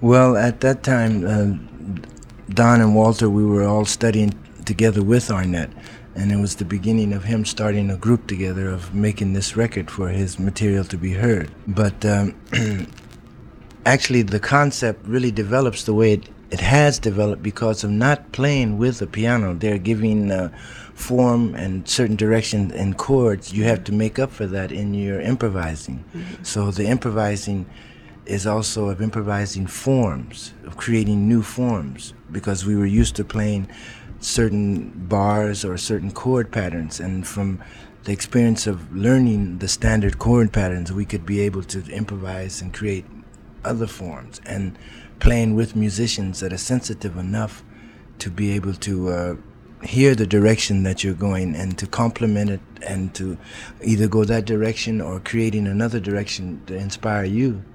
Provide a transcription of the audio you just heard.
Well, at that time, Don and Walter, we were all studying together with Arnett, and it was the beginning of him starting a group together of making this record for his material to be heard. But actually, the concept really develops the way it has developed because of not playing with the piano. They're giving form and certain direction and chords. You have to make up for that in your improvising. So the improvising is also of improvising forms, of creating new forms, because we were used to playing certain bars or certain chord patterns, and from the experience of learning the standard chord patterns, we could be able to improvise and create other forms, and playing with musicians that are sensitive enough to be able to hear the direction that you're going and to complement it and to either go that direction or creating another direction to inspire you